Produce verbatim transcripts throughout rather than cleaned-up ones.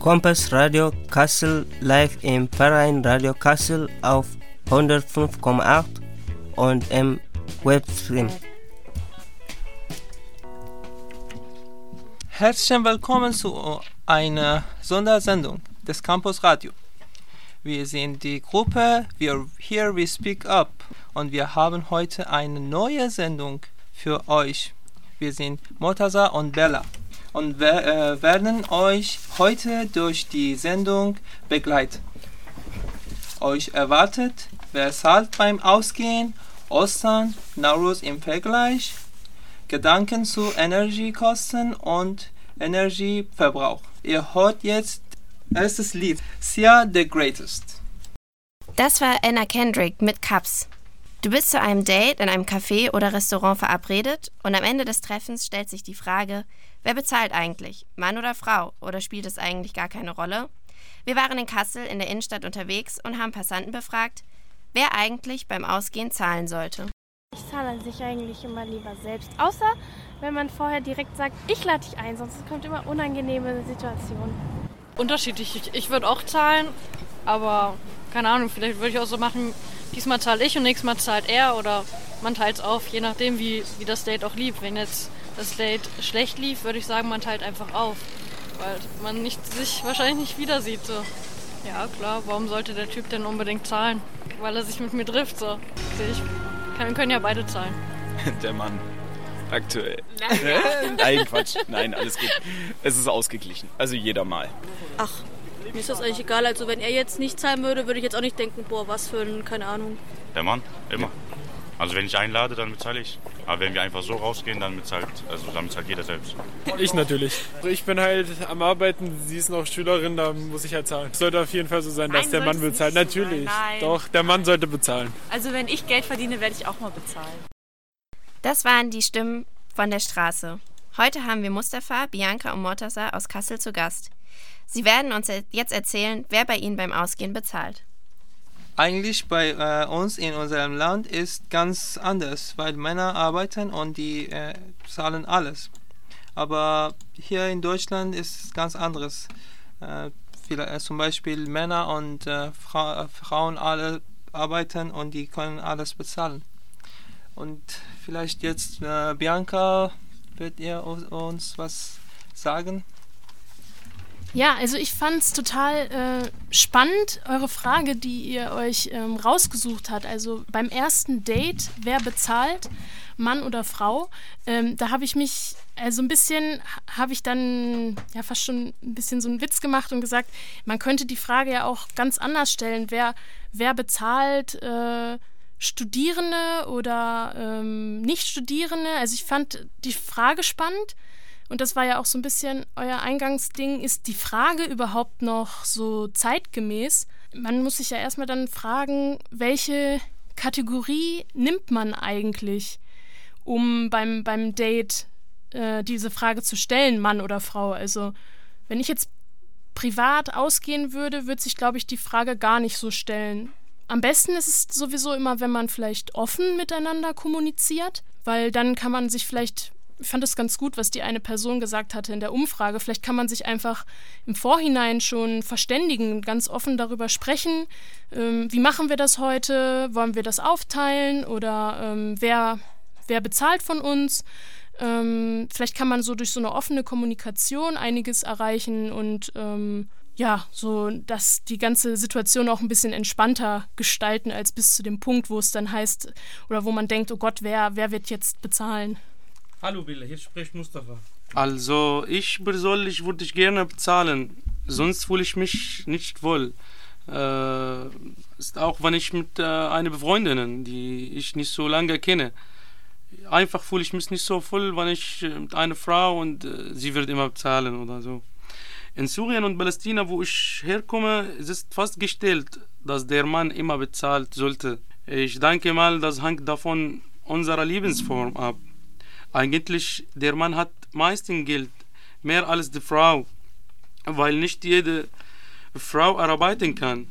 Kompass Radio Kassel live im Verein Radio Kassel auf hundertfünf Komma acht und im Webstream. Herzlich willkommen zu einer Sondersendung des Campus Radio. Wir sind die Gruppe wir Here We Speak Up und wir haben heute eine neue Sendung für euch. Wir sind Mortaza und Bella und wir äh, werden euch heute durch die Sendung begleiten. Euch erwartet, wer zahlt beim Ausgehen, Ostern, Nowruz im Vergleich, Gedanken zu Energiekosten und Energieverbrauch. Ihr hört jetzt erstes Lied, Sia the Greatest. Das war Anna Kendrick mit Cups. Du bist zu einem Date in einem Café oder Restaurant verabredet und am Ende des Treffens stellt sich die Frage, wer bezahlt eigentlich, Mann oder Frau, oder spielt es eigentlich gar keine Rolle? Wir waren in Kassel in der Innenstadt unterwegs und haben Passanten befragt, wer eigentlich beim Ausgehen zahlen sollte. Ich zahle an sich eigentlich immer lieber selbst, außer wenn man vorher direkt sagt, ich lade dich ein, sonst kommt immer unangenehme Situationen. Unterschiedlich, ich, ich würde auch zahlen, aber keine Ahnung, vielleicht würde ich auch so machen, diesmal zahle ich und nächstes Mal zahlt er oder man teilt es auf, je nachdem wie, wie das Date auch lief. Wenn jetzt das Date schlecht lief, würde ich sagen, man teilt einfach auf, weil man nicht, sich wahrscheinlich nicht wieder sieht. So. Ja klar, warum sollte der Typ denn unbedingt zahlen? Weil er sich mit mir trifft, so. Ich kann, können ja beide zahlen. Der Mann. Aktuell. Nein. Nein, Quatsch. Nein, alles gut. Es ist ausgeglichen. Also jeder mal. Ach, mir ist das eigentlich egal. Also wenn er jetzt nicht zahlen würde, würde ich jetzt auch nicht denken, boah, was für ein, keine Ahnung. Der Mann, immer. Also wenn ich einlade, dann bezahle ich. Aber wenn wir einfach so rausgehen, dann bezahlt, also dann bezahlt jeder selbst. Ich natürlich. Ich bin halt am Arbeiten, sie ist noch Schülerin, da muss ich halt zahlen. Es sollte auf jeden Fall so sein, dass Nein, der Mann bezahlt. Natürlich. Nein. Doch, der Mann sollte bezahlen. Also wenn ich Geld verdiene, werde ich auch mal bezahlen. Das waren die Stimmen von der Straße. Heute haben wir Mustafa, Bianca und Mortaza aus Kassel zu Gast. Sie werden uns jetzt erzählen, wer bei ihnen beim Ausgehen bezahlt. Eigentlich bei äh, uns in unserem Land ist ganz anders, weil Männer arbeiten und die äh, zahlen alles. Aber hier in Deutschland ist es ganz anderes. Äh, viele, äh, zum Beispiel Männer und äh, Fra- äh, Frauen alle arbeiten und die können alles bezahlen. Und vielleicht jetzt äh, Bianca, wird ihr uns was sagen? Ja, also ich fand es total äh, spannend, eure Frage, die ihr euch ähm, rausgesucht habt. Also beim ersten Date, wer bezahlt, Mann oder Frau? Ähm, da habe ich mich, also ein bisschen, habe ich dann ja fast schon ein bisschen so einen Witz gemacht und gesagt, man könnte die Frage ja auch ganz anders stellen. Wer, wer bezahlt äh, Studierende oder ähm, Nicht-Studierende? Also ich fand die Frage spannend. Und das war ja auch so ein bisschen euer Eingangsding. Ist die Frage überhaupt noch so zeitgemäß? Man muss sich ja erstmal dann fragen, welche Kategorie nimmt man eigentlich, um beim, beim Date äh, diese Frage zu stellen, Mann oder Frau? Also wenn ich jetzt privat ausgehen würde, würde sich, glaube ich, die Frage gar nicht so stellen. Am besten ist es sowieso immer, wenn man vielleicht offen miteinander kommuniziert, weil dann kann man sich vielleicht... Ich fand es ganz gut, was die eine Person gesagt hatte in der Umfrage. Vielleicht kann man sich einfach im Vorhinein schon verständigen, ganz offen darüber sprechen. Ähm, wie machen wir das heute? Wollen wir das aufteilen? Oder ähm, wer, wer bezahlt von uns? Ähm, vielleicht kann man so durch so eine offene Kommunikation einiges erreichen und ähm, ja, so dass die ganze Situation auch ein bisschen entspannter gestalten als bis zu dem Punkt, wo es dann heißt oder wo man denkt, oh Gott, wer, wer wird jetzt bezahlen? Hallo Billa, hier spricht Mustafa. Also ich persönlich würde ich gerne bezahlen, sonst fühle ich mich nicht wohl. Äh, ist auch wenn ich mit äh, einer Befreundin, die ich nicht so lange kenne, einfach fühle ich mich nicht so voll, wenn ich mit einer Frau und äh, sie wird immer bezahlen oder so. In Syrien und Palästina, wo ich herkomme, ist es fast gestellt, dass der Mann immer bezahlt sollte. Ich denke mal, das hängt davon unserer Lebensform ab. Eigentlich, der Mann hat meistens Geld, mehr als die Frau, weil nicht jede Frau arbeiten kann.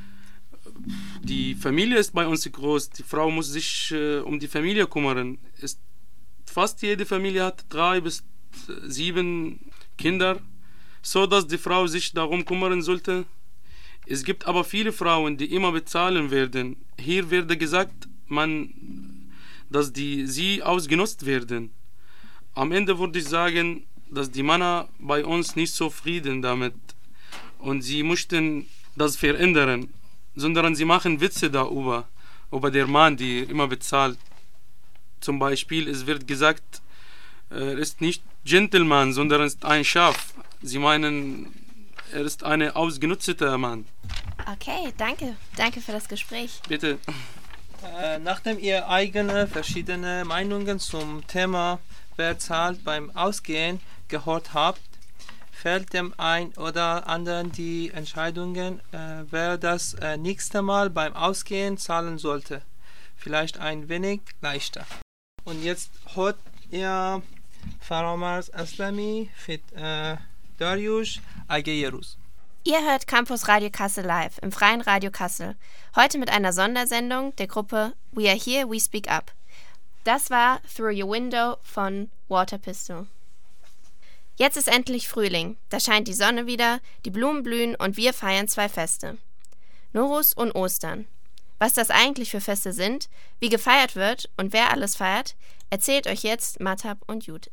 Die Familie ist bei uns groß, die Frau muss sich äh, um die Familie kümmern. Ist, fast jede Familie hat drei bis sieben Kinder. so dass die Frau sich darum kümmern sollte? Es gibt aber viele Frauen, die immer bezahlen werden. Hier wird gesagt, man, dass die, sie ausgenutzt werden. Am Ende würde ich sagen, dass die Männer bei uns nicht so zufrieden damit und sie möchten das verändern, sondern sie machen Witze darüber, über den Mann, der immer bezahlt. Zum Beispiel, es wird gesagt, er ist nicht Gentleman, sondern er ist ein Schaf. Sie meinen, er ist ein ausgenutzter Mann. Okay, danke. Danke für das Gespräch. Bitte. Äh, nachdem ihr eigene verschiedene Meinungen zum Thema wer zahlt beim Ausgehen gehört habt, fällt dem einen oder anderen die Entscheidungen, äh, wer das äh, nächste Mal beim Ausgehen zahlen sollte. Vielleicht ein wenig leichter. Und jetzt hört ihr Faramars Aslami fit äh, Dariush Agejerus. Ihr hört Campus Radio Kassel live im Freien Radio Kassel. Heute mit einer Sondersendung der Gruppe We Are Here, We Speak Up. Das war Through Your Window von Water Pistol. Jetzt ist endlich Frühling. Da scheint die Sonne wieder, die Blumen blühen und wir feiern zwei Feste. Nowruz und Ostern. Was das eigentlich für Feste sind, wie gefeiert wird und wer alles feiert, erzählt euch jetzt Mahtab und Judith.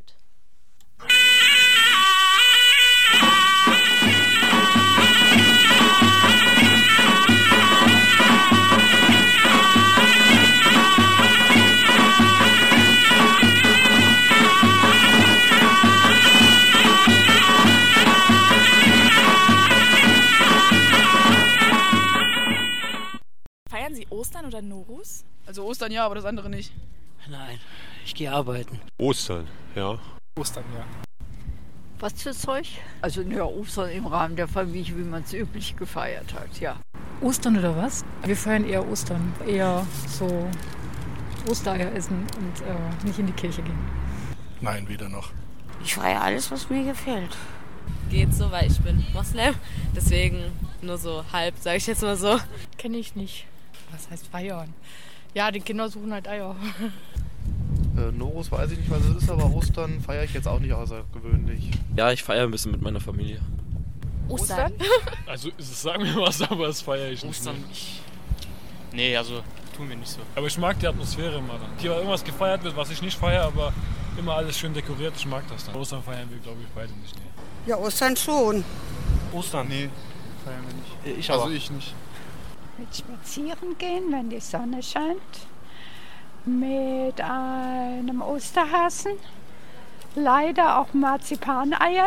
Feiern Sie Ostern oder Nowruz? Also Ostern ja, aber das andere nicht. Nein, ich gehe arbeiten. Ostern, ja. Ostern, ja. Was für Zeug? Also ja, Ostern im Rahmen der Familie, wie man es üblich gefeiert hat, ja. Ostern oder was? Wir feiern eher Ostern. Eher so Ostereier essen und äh, nicht in die Kirche gehen. Nein, weder noch. Ich feiere alles, was mir gefällt. Geht so, weil ich bin Moslem. Deswegen nur so halb, sage ich jetzt mal so. Kenne ich nicht. Was heißt feiern? Ja, die Kinder suchen halt Eier. Äh, Nowruz weiß ich nicht, was es ist, aber Ostern feiere ich jetzt auch nicht außergewöhnlich. Ja, ich feiere ein bisschen mit meiner Familie. Ostern? Also, sagen wir was, aber das feiere ich nicht. Ostern, ich... Nee, also tun wir nicht so. Aber ich mag die Atmosphäre immer dann. Hier irgendwas gefeiert wird, was ich nicht feiere, aber immer alles schön dekoriert, ich mag das dann. Ostern feiern wir, glaube ich, beide nicht. Nee. Ja, Ostern schon. Ostern? Nee, feiern wir nicht. Ich aber. Also ich nicht. Mit spazieren gehen, wenn die Sonne scheint. Mit einem Osterhasen. Leider auch Marzipaneiern.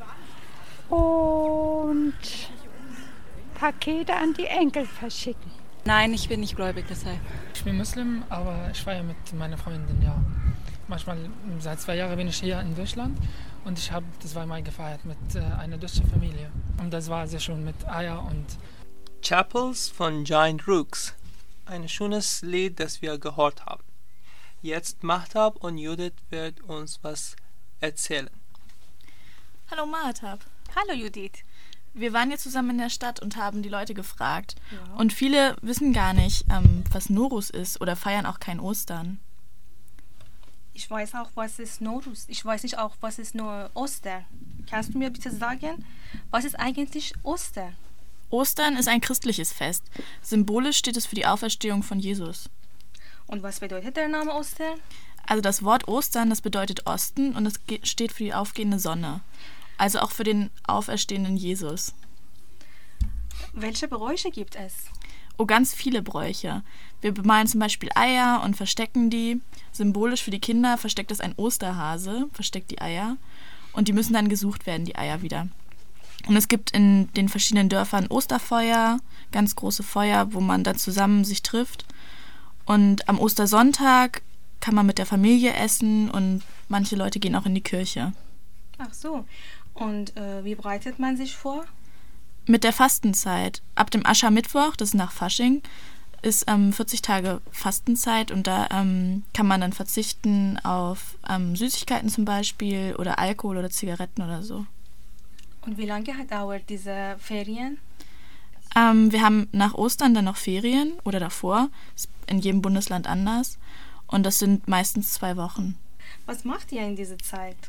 Und Pakete an die Enkel verschicken. Nein, ich bin nicht gläubig, deshalb. Ich bin Muslim, aber ich feiere mit meiner Freundin, ja. Manchmal, seit zwei Jahren bin ich hier in Deutschland und ich habe das zweimal gefeiert mit äh, einer deutschen Familie. Und das war sehr schön mit Eier und... Chapels von Giant Rooks. Ein schönes Lied, das wir gehört haben. Jetzt Mahtab und Judith wird uns was erzählen. Hallo Mahtab. Hallo Judith. Wir waren jetzt zusammen in der Stadt und haben die Leute gefragt. Ja. Und viele wissen gar nicht, ähm, was Nowruz ist oder feiern auch kein Ostern. Ich weiß auch, was ist Nowruz. Ich weiß nicht auch, was ist nur Ostern. Kannst du mir bitte sagen, was ist eigentlich Ostern? Ostern ist ein christliches Fest. Symbolisch steht es für die Auferstehung von Jesus. Und was bedeutet der Name Ostern? Also das Wort Ostern, das bedeutet Osten und es steht für die aufgehende Sonne. Also auch für den auferstehenden Jesus. Welche Bräuche gibt es? Oh, ganz viele Bräuche. Wir bemalen zum Beispiel Eier und verstecken die. Symbolisch für die Kinder versteckt es ein Osterhase, versteckt die Eier. Und die müssen dann gesucht werden, die Eier wieder. Und es gibt in den verschiedenen Dörfern Osterfeuer, ganz große Feuer, wo man dann zusammen sich trifft. Und am Ostersonntag kann man mit der Familie essen und manche Leute gehen auch in die Kirche. Ach so. Und äh, wie bereitet man sich vor? Mit der Fastenzeit. Ab dem Aschermittwoch, das ist nach Fasching, ist ähm, vierzig Tage Fastenzeit und da ähm, kann man dann verzichten auf ähm, Süßigkeiten zum Beispiel oder Alkohol oder Zigaretten oder so. Und wie lange dauert diese Ferien? Ähm, wir haben nach Ostern dann noch Ferien oder davor. Ist in jedem Bundesland anders. Und das sind meistens zwei Wochen. Was macht ihr in dieser Zeit?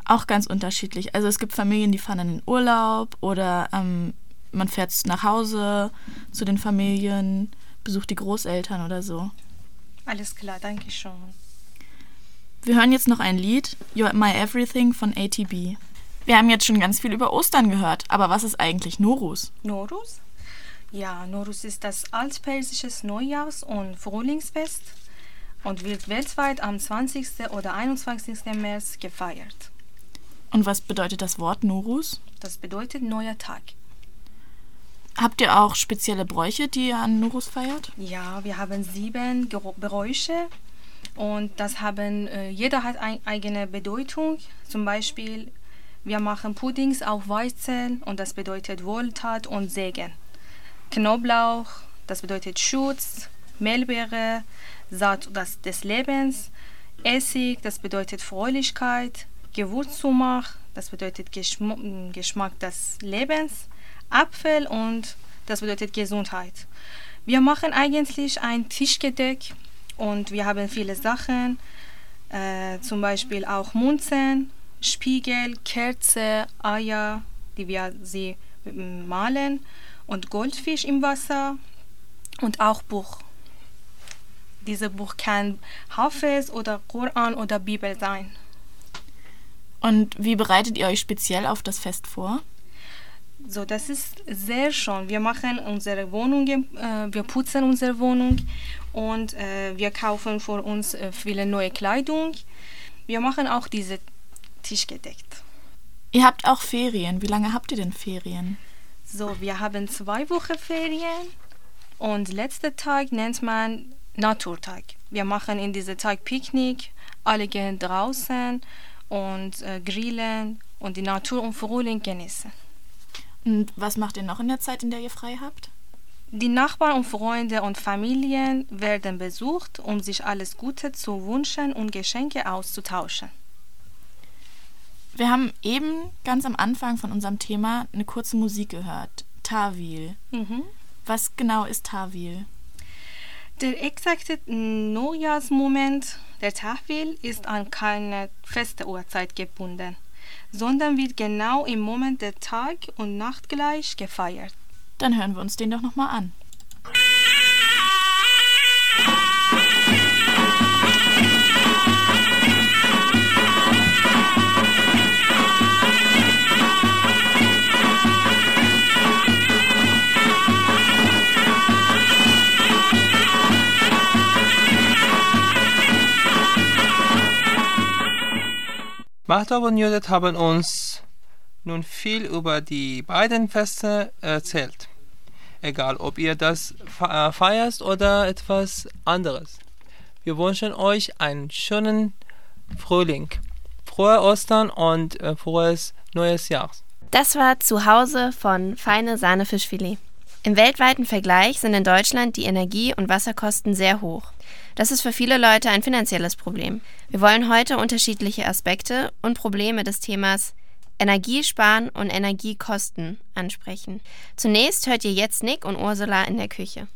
Auch ganz unterschiedlich. Also es gibt Familien, die fahren in den Urlaub oder ähm, man fährt nach Hause zu den Familien, besucht die Großeltern oder so. Alles klar, danke schon. Wir hören jetzt noch ein Lied, You're My Everything von A T B. Wir haben jetzt schon ganz viel über Ostern gehört, aber was ist eigentlich Nowruz? Nowruz? Ja, Nowruz ist das altpersische Neujahrs- und Frühlingsfest und wird weltweit am zwanzigsten oder einundzwanzigsten März gefeiert. Und was bedeutet das Wort Nowruz? Das bedeutet neuer Tag. Habt ihr auch spezielle Bräuche, die ihr an Nowruz feiert? Ja, wir haben sieben Bräuche und das haben, äh, jeder hat eine eigene Bedeutung. Zum Beispiel, wir machen Puddings auf Weizen und das bedeutet Wohltat und Segen. Knoblauch, das bedeutet Schutz. Mehlbeere, Saat des Lebens. Essig, das bedeutet Fröhlichkeit. Gewürzzumach, das bedeutet Geschm- Geschmack des Lebens. Apfel und das bedeutet Gesundheit. Wir machen eigentlich ein Tischgedeck und wir haben viele Sachen, äh, zum Beispiel auch Münzen, Spiegel, Kerze, Eier, die wir sie malen und Goldfisch im Wasser und auch Buch. Dieses Buch kann Hafiz oder Koran oder Bibel sein. Und wie bereitet ihr euch speziell auf das Fest vor? So, das ist sehr schön. Wir machen unsere Wohnungen, äh, wir putzen unsere Wohnung und äh, wir kaufen für uns äh, viele neue Kleidung. Wir machen auch diese Tisch gedeckt. Ihr habt auch Ferien. Wie lange habt ihr denn Ferien? So, wir haben zwei Wochen Ferien und letzter Tag nennt man Naturtag. Wir machen in diesem Tag Picknick, alle gehen draußen und äh, grillen und die Natur und Frühling genießen. Und was macht ihr noch in der Zeit, in der ihr frei habt? Die Nachbarn und Freunde und Familien werden besucht, um sich alles Gute zu wünschen und Geschenke auszutauschen. Wir haben eben ganz am Anfang von unserem Thema eine kurze Musik gehört. Tawil. Mhm. Was genau ist Tawil? Der exakte Neujahrsmoment der Tawil ist an keine feste Uhrzeit gebunden, sondern wird genau im Moment der Tag- und Nachtgleich gefeiert. Dann hören wir uns den doch nochmal an. Mahtab und Judith haben uns nun viel über die beiden Feste erzählt. Egal, ob ihr das feiert oder etwas anderes. Wir wünschen euch einen schönen Frühling, frohe Ostern und äh, frohes neues Jahr. Das war Zuhause von Feine Sahnefischfilet. Im weltweiten Vergleich sind in Deutschland die Energie- und Wasserkosten sehr hoch. Das ist für viele Leute ein finanzielles Problem. Wir wollen heute unterschiedliche Aspekte und Probleme des Themas Energiesparen und Energiekosten ansprechen. Zunächst hört ihr jetzt Nick und Ursula in der Küche.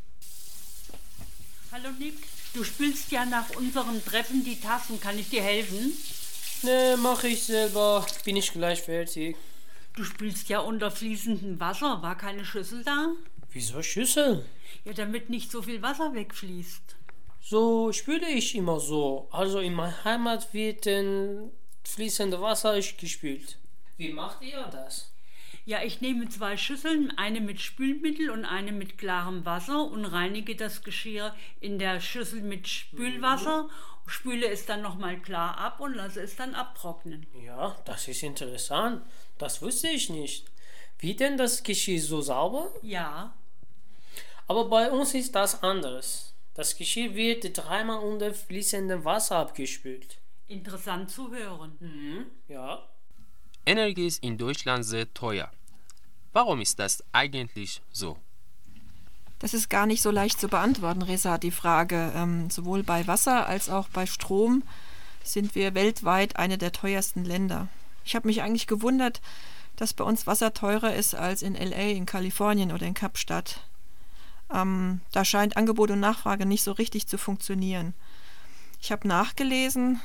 Hallo Nick, du spülst ja nach unseren Treffen die Tassen. Kann ich dir helfen? Nee, mache ich selber. Bin ich gleich fertig. Du spülst ja unter fließendem Wasser. War keine Schüssel da? Wieso Schüssel? Ja, damit nicht so viel Wasser wegfließt. So spüle ich immer so. Also in meiner Heimat wird ein fließendes Wasser gespült. Wie macht ihr das? Ja, ich nehme zwei Schüsseln, eine mit Spülmittel und eine mit klarem Wasser und reinige das Geschirr in der Schüssel mit Spülwasser, spüle es dann nochmal klar ab und lasse es dann abtrocknen. Ja, das ist interessant. Das wusste ich nicht. Wie denn das Geschirr so sauber? Ja. Aber bei uns ist das anders. Das Geschirr wird dreimal unter fließendem Wasser abgespült. Interessant zu hören. Mhm, ja. Energie ist in Deutschland sehr teuer. Warum ist das eigentlich so? Das ist gar nicht so leicht zu beantworten, Reza, die Frage. Ähm, sowohl bei Wasser als auch bei Strom sind wir weltweit eine der teuersten Länder. Ich habe mich eigentlich gewundert, dass bei uns Wasser teurer ist als in L A, in Kalifornien oder in Kapstadt. Ähm, da scheint Angebot und Nachfrage nicht so richtig zu funktionieren. Ich habe nachgelesen,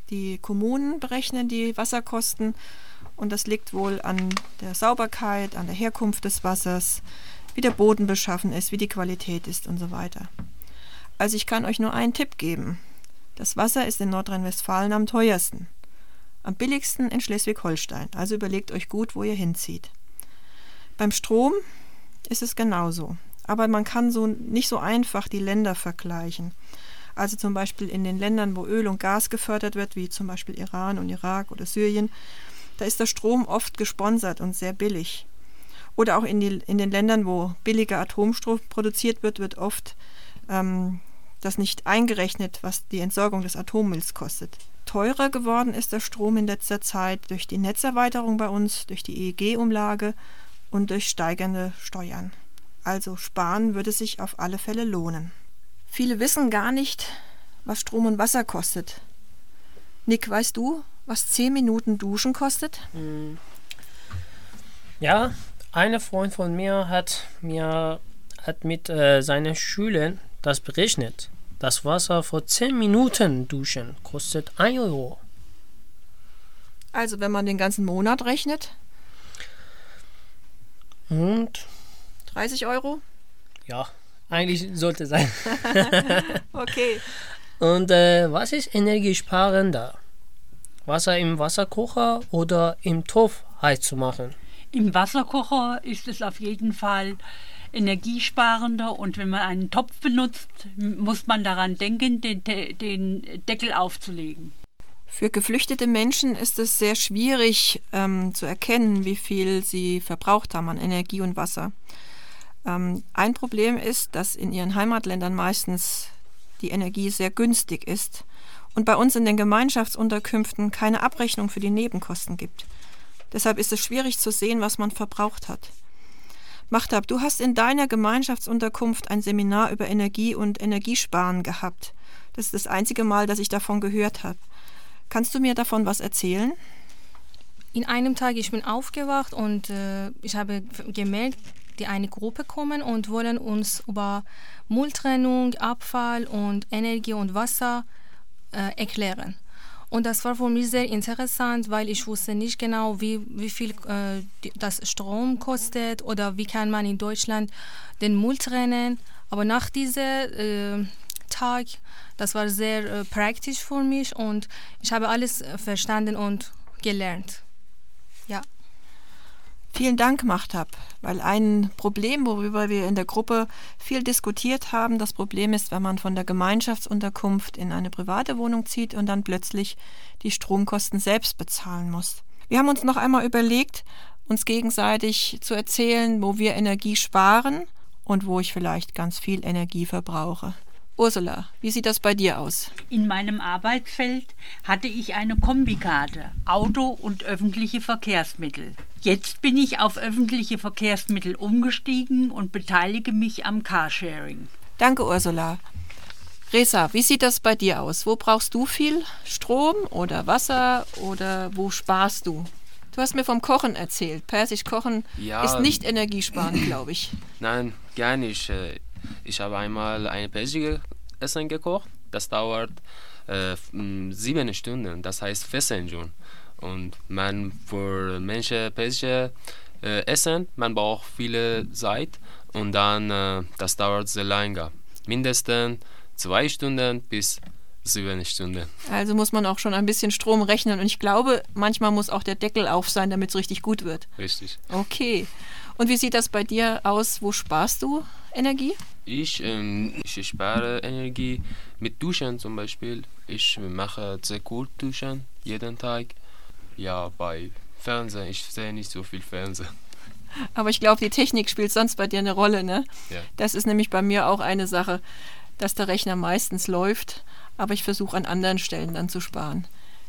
Die Kommunen berechnen die Wasserkosten und das liegt wohl an der Sauberkeit, an der Herkunft des Wassers, wie der Boden beschaffen ist, wie die Qualität ist und so weiter. Also ich kann euch nur einen Tipp geben. Das Wasser ist in Nordrhein-Westfalen am teuersten. Am billigsten in Schleswig-Holstein. Also überlegt euch gut, wo ihr hinzieht. Beim Strom ist es genauso. Aber man kann so nicht so einfach die Länder vergleichen. Also zum Beispiel in den Ländern, wo Öl und Gas gefördert wird, wie zum Beispiel Iran und Irak oder Syrien, da ist der Strom oft gesponsert und sehr billig. Oder auch in, die, in den Ländern, wo billiger Atomstrom produziert wird, wird oft ähm, das nicht eingerechnet, was die Entsorgung des Atommülls kostet. Teurer geworden ist der Strom in letzter Zeit durch die Netzerweiterung bei uns, durch die E E G-Umlage und durch steigende Steuern. Also sparen würde sich auf alle Fälle lohnen. Viele wissen gar nicht, was Strom und Wasser kostet. Nick, weißt du, was zehn Minuten Duschen kostet? Ja, ein Freund von mir hat mir hat mit äh, seinen Schülern das berechnet. Das Wasser für zehn Minuten duschen kostet ein Euro. Also wenn man den ganzen Monat rechnet? Und? dreißig Euro? Ja, eigentlich sollte sein. Okay. Und äh, was ist energiesparender? Wasser im Wasserkocher oder im Topf heiß zu machen? Im Wasserkocher ist es auf jeden Fall energiesparender und wenn man einen Topf benutzt, muss man daran denken, den, den Deckel aufzulegen. Für geflüchtete Menschen ist es sehr schwierig ähm, zu erkennen, wie viel sie verbraucht haben an Energie und Wasser. Ähm, ein Problem ist, dass in ihren Heimatländern meistens die Energie sehr günstig ist und bei uns in den Gemeinschaftsunterkünften keine Abrechnung für die Nebenkosten gibt. Deshalb ist es schwierig zu sehen, was man verbraucht hat. Mahtab, du hast in deiner Gemeinschaftsunterkunft ein Seminar über Energie und Energiesparen gehabt. Das ist das einzige Mal, dass ich davon gehört habe. Kannst du mir davon was erzählen? In einem Tag ich bin aufgewacht und äh, ich habe gemerkt, die eine Gruppe kommen und wollen uns über Mülltrennung, Abfall und Energie und Wasser äh, erklären. Und das war für mich sehr interessant, weil ich wusste nicht genau, wie, wie viel äh, das Strom kostet oder wie kann man in Deutschland den Müll trennen. Aber nach diesem äh, Tag, das war sehr äh, praktisch für mich und ich habe alles äh, verstanden und gelernt. Ja. Vielen Dank, Mahtab, weil ein Problem, worüber wir in der Gruppe viel diskutiert haben, das Problem ist, wenn man von der Gemeinschaftsunterkunft in eine private Wohnung zieht und dann plötzlich die Stromkosten selbst bezahlen muss. Wir haben uns noch einmal überlegt, uns gegenseitig zu erzählen, wo wir Energie sparen und wo ich vielleicht ganz viel Energie verbrauche. Ursula, wie sieht das bei dir aus? In meinem Arbeitsfeld hatte ich eine Kombikarte, Auto und öffentliche Verkehrsmittel. Jetzt bin ich auf öffentliche Verkehrsmittel umgestiegen und beteilige mich am Carsharing. Danke, Ursula. Reza, wie sieht das bei dir aus? Wo brauchst du viel Strom oder Wasser oder wo sparst du? Du hast mir vom Kochen erzählt. Persisch kochen Ja. ist nicht energiesparend, glaube ich. Nein, gar nicht. Äh, Ich habe einmal ein persisches Essen gekocht. Das dauert äh, m, sieben Stunden. Das heißt Versenjung. Und man für Menschen persische äh, Essen, man braucht viele Zeit und dann äh, das dauert sehr lange. Mindestens zwei Stunden bis sieben Stunden. Also muss man auch schon ein bisschen Strom rechnen. Und ich glaube, manchmal muss auch der Deckel auf sein, damit es richtig gut wird. Richtig. Okay. Und wie sieht das bei dir aus? Wo sparst du Energie? Ich, ähm, ich spare Energie mit Duschen zum Beispiel. Ich mache sehr gut Duschen jeden Tag. Ja, bei Fernsehen, ich sehe nicht so viel Fernsehen. Aber ich glaube, die Technik spielt sonst bei dir eine Rolle, ne? Ja. Das ist nämlich bei mir auch eine Sache, dass der Rechner meistens läuft, aber ich versuche an anderen Stellen dann zu sparen.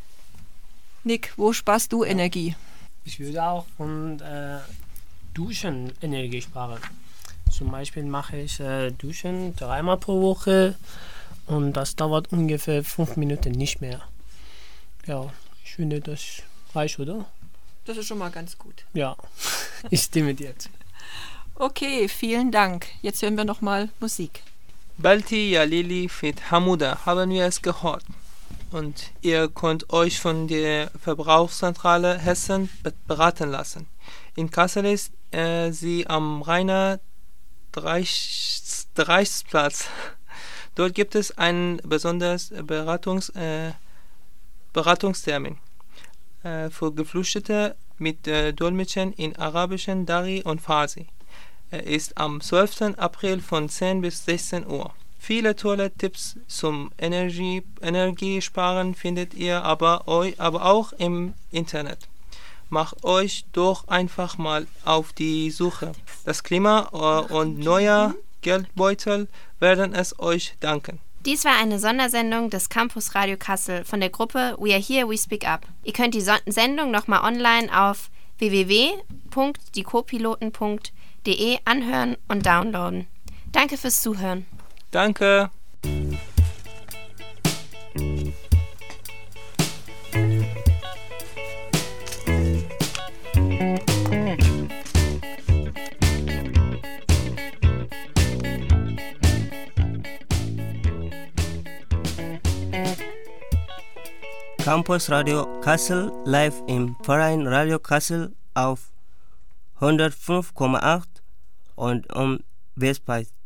Nick, wo sparst du Energie? Ich würde auch von äh, Duschen Energie sparen. Zum Beispiel mache ich äh, Duschen dreimal pro Woche und das dauert ungefähr fünf Minuten nicht mehr. Ja, ich finde, das reicht, oder? Das ist schon mal ganz gut. Ja, ich stimme dir zu. Okay, vielen Dank. Jetzt hören wir noch mal Musik. Balti ya Lili mit Hamuda haben wir es gehört. und ihr könnt euch von der Verbrauchszentrale Hessen beraten lassen. In Kassel ist äh, sie am Rainer Dreichsplatz. Dort gibt es einen besonderen Beratungs, äh, Beratungstermin äh, für Geflüchtete mit äh, Dolmetschen in Arabischen, Dari und Farsi. Er ist am zwölften April von zehn bis sechzehn Uhr. Viele tolle Tipps zum Energie, Energiesparen findet ihr aber, aber auch im Internet. Macht euch doch einfach mal auf die Suche. Das Klima äh, und neuer Geldbeutel werden es euch danken. Dies war eine Sondersendung des Campus Radio Kassel von der Gruppe We Are Here, We Speak Up. Ihr könnt die Son- Sendung nochmal online auf w w w punkt die copiloten punkt d e anhören und downloaden. Danke fürs Zuhören. Danke. Campus Radio Kassel live im Verein Radio Kassel auf hundertfünf Komma acht und um Westpeiz.